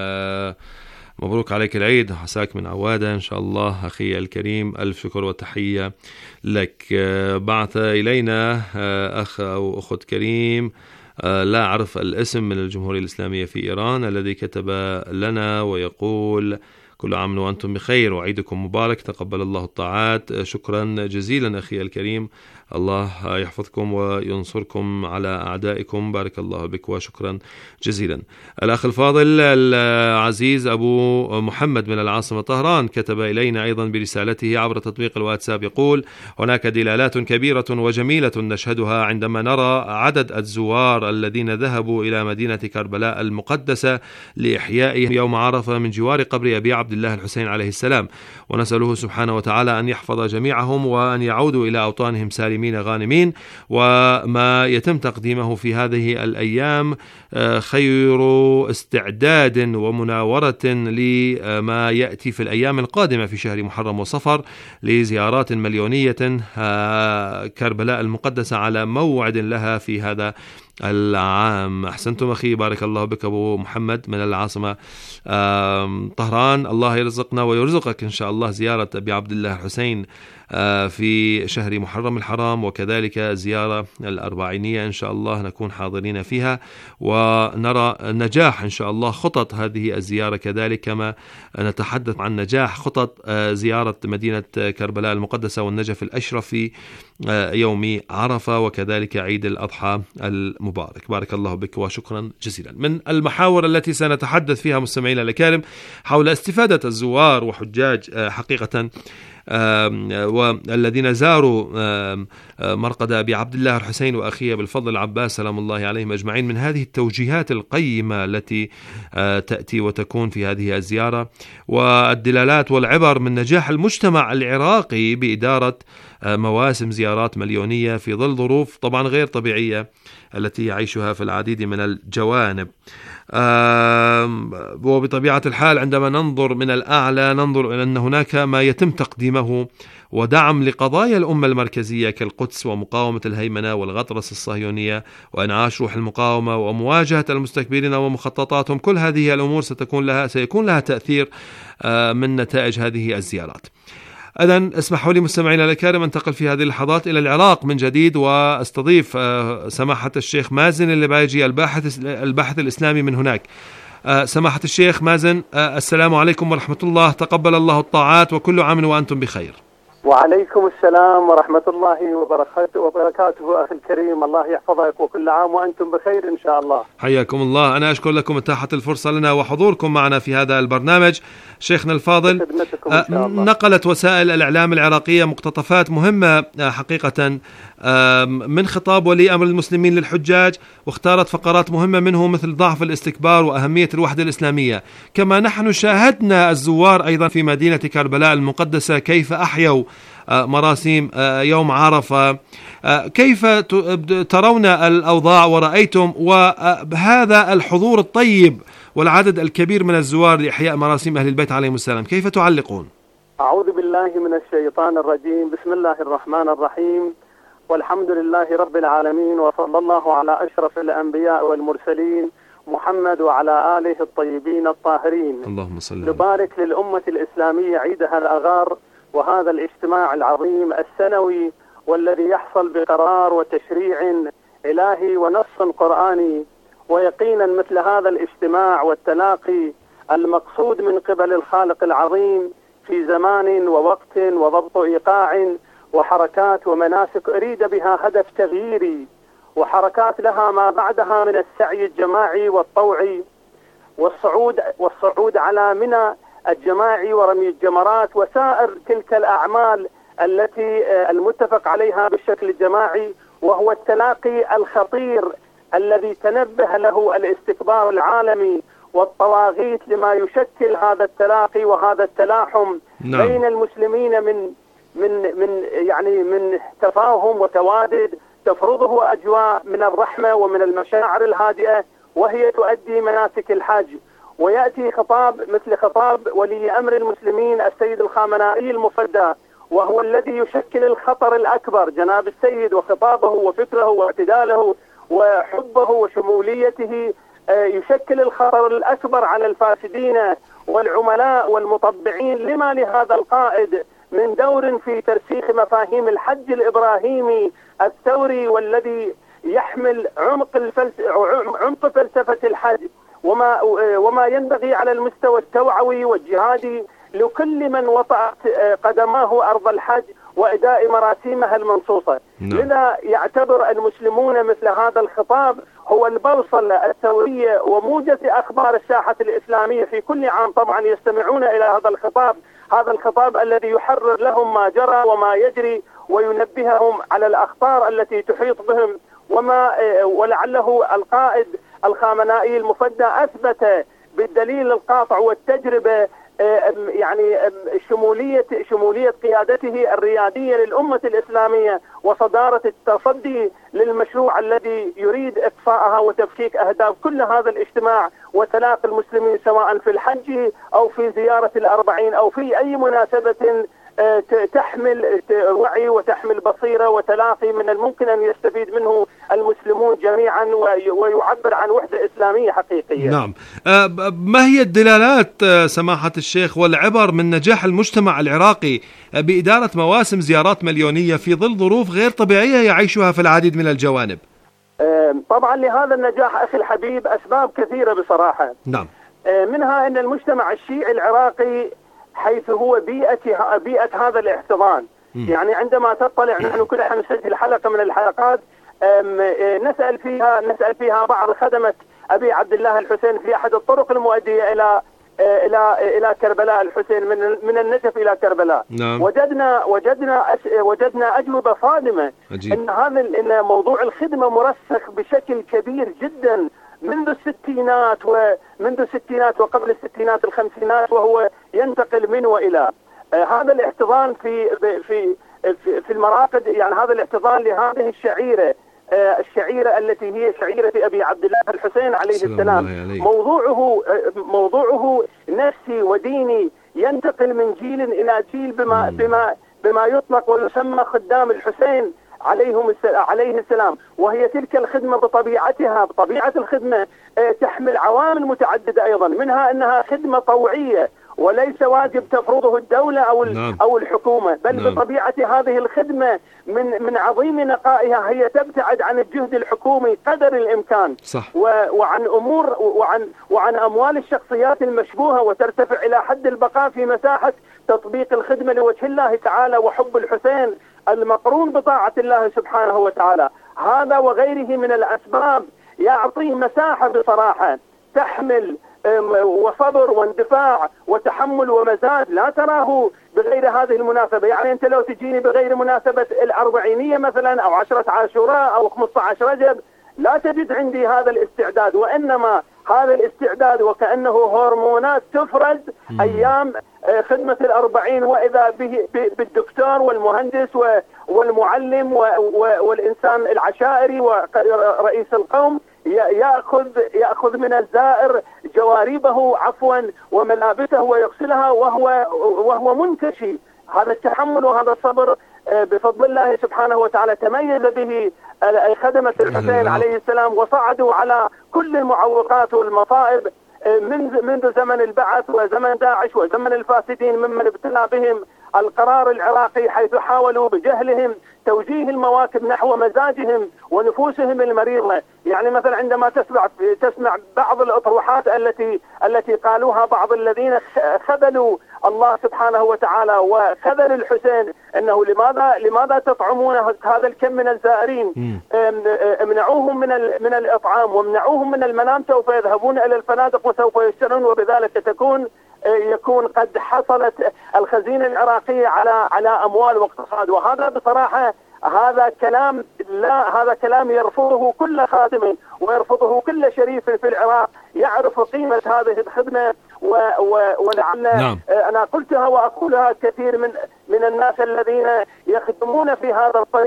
مبروك عليك العيد، عساك من عوادة إن شاء الله. أخي الكريم ألف شكر وتحية لك. بعث إلينا أخ أو أخت كريم لا أعرف الاسم من الجمهورية الإسلامية في إيران، الذي كتب لنا ويقول: كل عام وأنتم بخير وعيدكم مبارك، تقبل الله الطاعات. شكرا جزيلا أخي الكريم، الله يحفظكم وينصركم على أعدائكم، بارك الله بك وشكرا جزيلا. الأخ الفاضل العزيز أبو محمد من العاصمة طهران كتب إلينا أيضا برسالته عبر تطبيق الواتساب، يقول: هناك دلالات كبيرة وجميلة نشهدها عندما نرى عدد الزوار الذين ذهبوا إلى مدينة كربلاء المقدسة لإحياء يوم عرفة من جوار قبر أبي عبد الله الحسين عليه السلام، ونسأله سبحانه وتعالى أن يحفظ جميعهم وأن يعودوا إلى أوطانهم سالمين غانمين. وما يتم تقديمه في هذه الأيام خير استعداد ومناورة لما يأتي في الأيام القادمة في شهر محرم وصفر لزيارات مليونية كربلاء المقدسة على موعد لها في هذا العام. أحسنتم أخي، بارك الله بك أبو محمد من العاصمة طهران. الله يرزقنا ويرزقك إن شاء الله زيارة أبي عبد الله الحسين في شهر محرم الحرام، وكذلك زيارة الأربعينية إن شاء الله نكون حاضرين فيها، ونرى نجاح إن شاء الله خطط هذه الزيارة، كذلك كما نتحدث عن نجاح خطط زيارة مدينة كربلاء المقدسة والنجف الأشرف في يوم عرفة، وكذلك عيد الأضحى المبارك. بارك الله بك وشكرا جزيلا. من المحاور التي سنتحدث فيها مستمعينا الكرام حول استفادة الزوار وحجاج حقيقة والذين زاروا مرقد أبي عبد الله الحسين وأخيه بالفضل العباس سلام الله عليهم أجمعين من هذه التوجيهات القيمة التي تأتي وتكون في هذه الزيارة، والدلالات والعبر من نجاح المجتمع العراقي بإدارة مواسم زيارات مليونية في ظل ظروف طبعا غير طبيعية التي يعيشها في العديد من الجوانب. وبطبيعة الحال عندما ننظر من الأعلى ننظر إلى أن هناك ما يتم تقديمه ودعم لقضايا الأمة المركزية كالقدس ومقاومة الهيمنة والغطرسة الصهيونية وإنعاش روح المقاومة ومواجهة المستكبرين ومخططاتهم. كل هذه الأمور سيكون لها تأثير من نتائج هذه الزيارات. إذن اسمحوا لي مستمعينا الكرام انتقل في هذه اللحظات إلى العراق من جديد، واستضيف سماحة الشيخ مازن البايجي الباحث الإسلامي من هناك. سماحة الشيخ مازن، السلام عليكم ورحمة الله، تقبل الله الطاعات وكل عام وأنتم بخير. وعليكم السلام ورحمة الله وبركاته أخي الكريم، الله يحفظك وكل عام وأنتم بخير إن شاء الله. حياكم الله، أنا أشكر لكم إتاحة الفرصة لنا وحضوركم معنا في هذا البرنامج. شيخنا الفاضل، نقلت وسائل الإعلام العراقية مقتطفات مهمة حقيقة من خطاب ولي أمر المسلمين للحجاج، واختارت فقرات مهمة منه مثل ضعف الاستكبار وأهمية الوحدة الإسلامية. كما نحن شاهدنا الزوار أيضا في مدينة كربلاء المقدسة كيف أحيوا مراسيم يوم عرفة. كيف ترون الأوضاع ورأيتم وهذا الحضور الطيب والعدد الكبير من الزوار لإحياء مراسيم أهل البيت عليهم السلام، كيف تعلقون؟ أعوذ بالله من الشيطان الرجيم، بسم الله الرحمن الرحيم، والحمد لله رب العالمين، وصلى الله على أشرف الأنبياء والمرسلين محمد وعلى آله الطيبين الطاهرين. اللهم صل. نبارك للأمة الإسلامية عيدها الأغار وهذا الاجتماع العظيم السنوي، والذي يحصل بقرار وتشريع إلهي ونص قرآني. ويقينا مثل هذا الاجتماع والتلاقي المقصود من قبل الخالق العظيم في زمان ووقت وضبط إيقاع وحركات ومناسك أريد بها هدف تغييري، وحركات لها ما بعدها من السعي الجماعي والطوعي والصعود على منى الجماعي ورمي الجمرات وسائر تلك الأعمال التي المتفق عليها بالشكل الجماعي، وهو التلاقي الخطير الذي تنبه له الاستكبار العالمي والطواغيت لما يشكل هذا التلاقي وهذا التلاحم بين المسلمين من تفاهم وتوادد تفرضه أجواء من الرحمة ومن المشاعر الهادئة، وهي تؤدي مناسك الحج. ويأتي خطاب مثل خطاب ولي أمر المسلمين السيد الخامنائي المفدى، وهو الذي يشكل الخطر الأكبر. جناب السيد وخطابه وفكره واعتداله وحبه وشموليته يشكل الخطر الأكبر على الفاسدين والعملاء والمطبعين. لما لهذا القائد من دور في ترسيخ مفاهيم الحج الإبراهيمي الثوري، والذي يحمل عمق فلسفة الحج وما ينبغي على المستوى التوعوي والجهادي لكل من وطأت قدماه أرض الحج وأداء مراسيمها المنصوصة. لذا يعتبر المسلمون مثل هذا الخطاب هو البوصلة الثورية وموجة أخبار الساحة الإسلامية في كل عام. طبعا يستمعون إلى هذا الخطاب الذي يحرر لهم ما جرى وما يجري وينبههم على الأخطار التي تحيط بهم. ولعله القائد الخامنائي المفدى أثبت بالدليل القاطع والتجربة يعني شمولية قيادته الريادية للأمة الإسلامية وصدارة التصدي للمشروع الذي يريد إطفاءها وتفكيك أهداف كل هذا الاجتماع وتلاقي المسلمين سواء في الحج أو في زيارة الأربعين أو في أي مناسبة تحمل وعي وتحمل بصيرة وتلاقي من الممكن أن يستفيد منه المسلمون جميعا ويعبر عن وحدة إسلامية حقيقية. نعم. ما هي الدلالات سماحة الشيخ والعبر من نجاح المجتمع العراقي بإدارة مواسم زيارات مليونية في ظل ظروف غير طبيعية يعيشها في العديد من الجوانب؟ طبعا لهذا النجاح أخي الحبيب أسباب كثيرة بصراحة. نعم. منها أن المجتمع الشيعي العراقي حيث هو بيئة هذا الاحتضان. يعني عندما تطلع نحن كلنا نسجل حلقة من الحلقات نسأل فيها بعض خدمة أبي عبد الله الحسين في أحد الطرق المؤدية إلى كربلاء الحسين من النجف إلى كربلاء. نعم. وجدنا أجوبة صادمة. إن موضوع الخدمة مرسخ بشكل كبير جدا منذ الستينات وقبل الستينات الخمسينات، وهو ينتقل من وإلى. هذا الاحتضان في المراقد، يعني هذا الاحتضان لهذه الشعيرة التي هي شعيرة أبي عبد الله الحسين عليه السلام. موضوعه نفسي وديني ينتقل من جيل إلى جيل بما يطلق ويسمى خدام الحسين عليه السلام. وهي تلك الخدمة بطبيعة الخدمة تحمل عوامل متعددة أيضا، منها أنها خدمة طوعية وليس واجب تفرضه الدولة أو الحكومة، بل بطبيعة هذه الخدمة من عظيم نقائها هي تبتعد عن الجهد الحكومي قدر الإمكان. صح. وعن أموال الشخصيات المشبوهة، وترتفع إلى حد البقاء في مساحة تطبيق الخدمة لوجه الله تعالى وحب الحسين المقرون بطاعة الله سبحانه وتعالى. هذا وغيره من الأسباب يعطي مساحة بصراحة تحمل وصبر واندفاع وتحمل ومزاج لا تراه بغير هذه المناسبة. يعني أنت لو تجيني بغير مناسبة الأربعينية مثلا أو 10 عاشوراء أو 15 رجب لا تجد عندي هذا الاستعداد، وإنما هذا الاستعداد وكأنه هرمونات تفرز أيام خدمة الأربعين، وإذا بالدكتور والمهندس والمعلم والإنسان العشائري ورئيس القوم يأخذ من الزائر جواربه وملابسه ويغسلها وهو منتشي. هذا التحمل وهذا الصبر بفضل الله سبحانه وتعالى تميز به خدمة الحسين عليه السلام، وصعدوا على كل المعوقات والمصائب منذ زمن البعث وزمن داعش وزمن الفاسدين ممن ابتلى بهم القرار العراقي، حيث حاولوا بجهلهم توجيه المواكب نحو مزاجهم ونفوسهم المريضة. يعني مثلا عندما تسمع بعض الأطروحات التي قالوها بعض الذين خذلوا الله سبحانه وتعالى وخذل الحسين، انه لماذا تطعمون هذا الكم من الزائرين؟ امنعوهم من الاطعام وامنعوهم من المنام، سوف يذهبون الى الفنادق وسوف يشترون، وبذلك يكون قد حصلت الخزينة العراقية على أموال واقتصاد. وهذا بصراحة هذا كلام يرفضه كل خادم ويرفضه كل شريف في العراق يعرف قيمة هذه الخدمة. ولعل أنا قلتها وأقولها كثير من الناس الذين يخدمون في هذا الطريق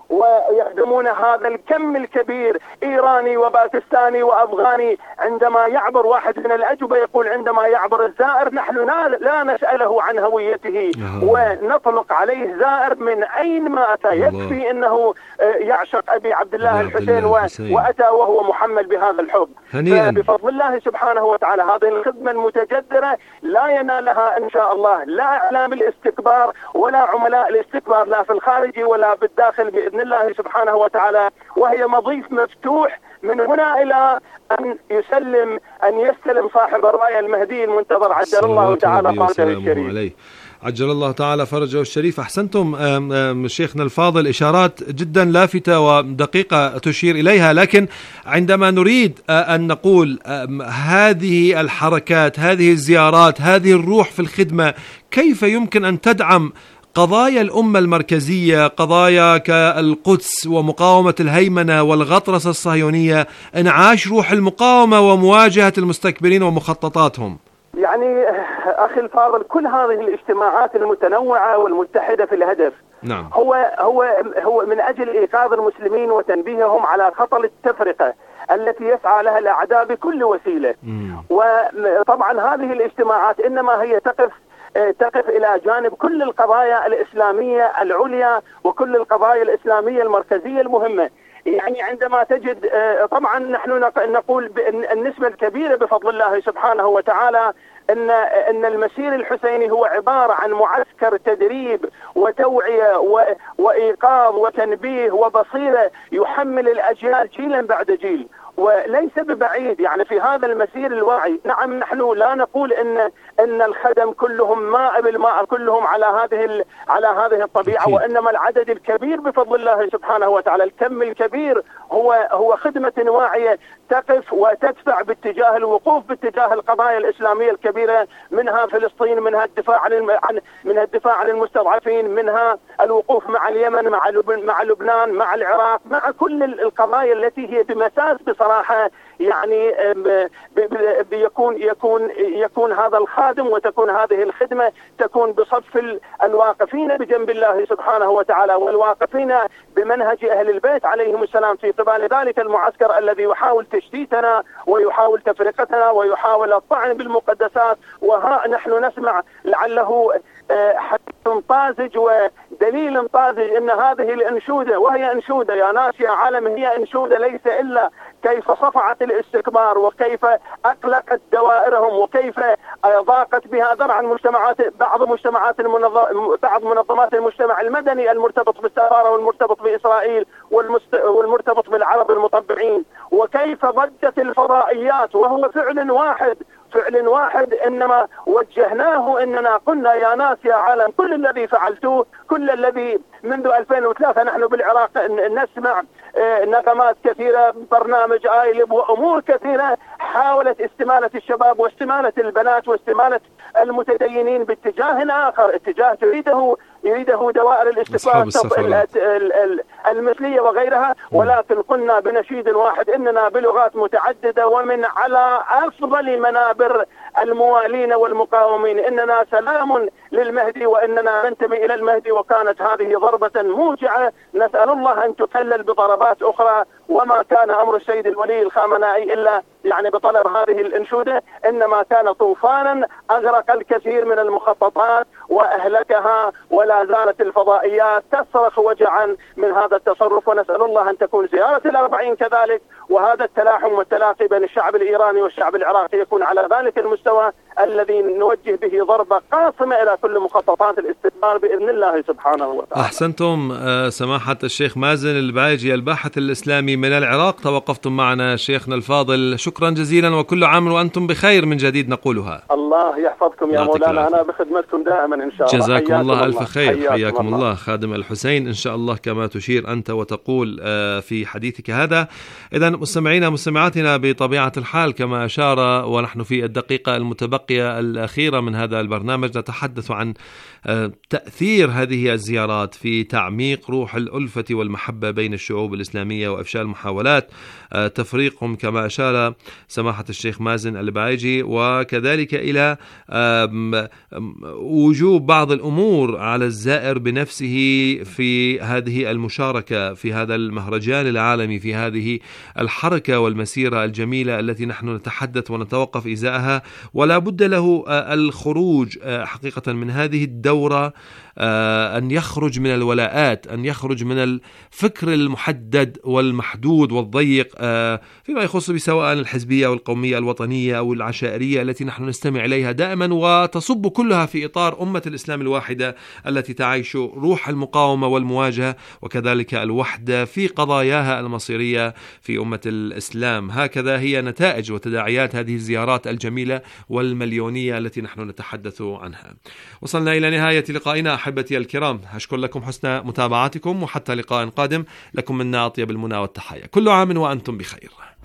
ويخدمون هذا الكم الكبير، إيراني وباكستاني وأفغاني. عندما يعبر واحد من الأجوبة يقول عندما يعبر الزائر نحن لا نسأله عن هويته ونطلق عليه زائر من أين ما أتى، يكفي أنه يعشق أبي عبد الله الحسين وأتى وهو محمل بهذا الحب. بفضل الله سبحانه وتعالى هذه الخدمة المتجذرة لا ينالها إن شاء الله لا إعلام الاستكبار ولا عملاء الاستكبار، لا في الخارج ولا بالداخل بإذن الله سبحانه وتعالى، وهي مضيف مفتوح من هنا إلى أن يستلم صاحب الراية المهدي المنتظر عجل الله تعالى فرجه الشريف. عجل الله تعالى فرجه الشريف. أحسنتم شيخنا الفاضل، إشارات جدا لافتة ودقيقة تشير إليها، لكن عندما نريد أن نقول هذه الحركات، هذه الزيارات، هذه الروح في الخدمة، كيف يمكن أن تدعم قضايا الأمة المركزية، قضايا كالقدس ومقاومة الهيمنة والغطرسة الصهيونية، انعاش روح المقاومة ومواجهة المستكبرين ومخططاتهم؟ يعني أخي الفاضل، كل هذه الاجتماعات المتنوعة والمتحدة في الهدف نعم. هو من أجل إيقاظ المسلمين وتنبيههم على خطر التفرقة التي يسعى لها الأعداء بكل وسيلة. وطبعا هذه الاجتماعات إنما هي تقف إلى جانب كل القضايا الإسلامية العليا وكل القضايا الإسلامية المركزية المهمة. يعني عندما تجد طبعا نحن نقول النسبة الكبيرة بفضل الله سبحانه وتعالى أن المسير الحسيني هو عبارة عن معسكر تدريب وتوعية وإيقاظ وتنبيه وبصيرة يحمل الأجيال جيلا بعد جيل، وليس ببعيد يعني في هذا المسير الواعي. نعم نحن لا نقول ان الخدم كلهم ماء بالماء، كلهم على هذه الطبيعة، وانما العدد الكبير بفضل الله سبحانه وتعالى، الكم الكبير هو خدمة واعية تقف وتدفع باتجاه الوقوف باتجاه القضايا الإسلامية الكبيرة، منها فلسطين، منها الدفاع عن المستضعفين، منها الوقوف مع اليمن، مع لبنان، مع العراق، مع كل القضايا التي هي بمساس بصراحة يعني يكون هذا الخادم وتكون هذه الخدمة تكون بصف الواقفين بجنب الله سبحانه وتعالى والواقفين بمنهج أهل البيت عليهم السلام في قبال ذلك المعسكر الذي يحاول تشتيتنا ويحاول تفرقتنا ويحاول الطعن بالمقدسات. وها نحن نسمع لعله حديث طازج ودليل طازج ان هذه الانشوده، وهي انشوده يا ناس يا عالم، هي انشوده ليس الا كيف صفعت الاستكبار وكيف اقلقت دوائرهم وكيف ضاقت بها ذرعا بعض منظمات المجتمع المدني المرتبط بالسفاره والمرتبط باسرائيل والمرتبط بالعرب المطبعين، وكيف ضجت الفضائيات وهو فعل واحد انما وجهناه اننا قلنا يا ناس يا عالم كل الذي فعلتوه، كل الذي منذ 2003 نحن بالعراق نسمع نغمات كثيرة، برنامج آيلب وأمور كثيرة حاولت استمالة الشباب واستمالة البنات واستمالة المتدينين باتجاه آخر، اتجاه يريده دوائر الاستقرار المثلية وغيرها. ولكن قلنا بنشيد واحد إننا بلغات متعددة ومن على أفضل منابر الموالين والمقاومين إننا سلام للمهدي وإننا ننتمي إلى المهدي، وكانت هذه ضربة موجعة نسأل الله أن تكلل بضربات أخرى. وما كان أمر السيد الولي الخامنائي إلا يعني بطلب هذه الأنشودة، إنما كان طوفانا أغرق الكثير من المخططات وأهلكها، ولا زالت الفضائيات تصرخ وجعا من هذا التصرف. ونسأل الله أن تكون زيارة الأربعين كذلك، وهذا التلاحم والتلاقي بين الشعب الإيراني والشعب العراقي يكون على ذلك المستوى الذي نوجه به ضربة قاصمة إلى كل مخططات الاستثمار بإذن الله سبحانه وتعالى. أحسنتم سماحة الشيخ مازن البايجي الباحث الإسلامي من العراق، توقفتم معنا شيخنا الفاضل، شكرا جزيلا وكل عام وأنتم بخير من جديد نقولها. الله يحفظكم يا مولانا، أنا بخدمتكم دائما إن شاء الله. جزاكم الله ألف خير، حياكم الله خادم الحسين إن شاء الله كما تشير أنت وتقول في حديثك هذا. إذن مستمعينا مستمعاتنا بطبيعة الحال كما أشار ونحن في الدقيقة المتبقية الباقية الأخيرة من هذا البرنامج نتحدث عن تأثير هذه الزيارات في تعميق روح الألفة والمحبة بين الشعوب الإسلامية وإفشال محاولات تفريقهم كما أشار سماحة الشيخ مازن البعيجي، وكذلك إلى وجوب بعض الأمور على الزائر بنفسه في هذه المشاركة في هذا المهرجان العالمي، في هذه الحركة والمسيرة الجميلة التي نحن نتحدث ونتوقف إزاءها. ولا بد له الخروج حقيقة من هذه الدورة، أن يخرج من الولاءات، أن يخرج من الفكر المحدد والمحدود والضيق فيما يخص بسواء الحزبية والقومية الوطنية أو العشائرية التي نحن نستمع إليها دائما، وتصب كلها في إطار أمة الإسلام الواحدة التي تعيش روح المقاومة والمواجهة وكذلك الوحدة في قضاياها المصيرية في أمة الإسلام. هكذا هي نتائج وتداعيات هذه الزيارات الجميلة والمليونية التي نحن نتحدث عنها. وصلنا إلى نهاية لقائنا أحبتي الكرام، أشكر لكم حسن متابعتكم، وحتى لقاء قادم لكم منا أطيب المنى والتحايا. كل عام وأنتم بخير.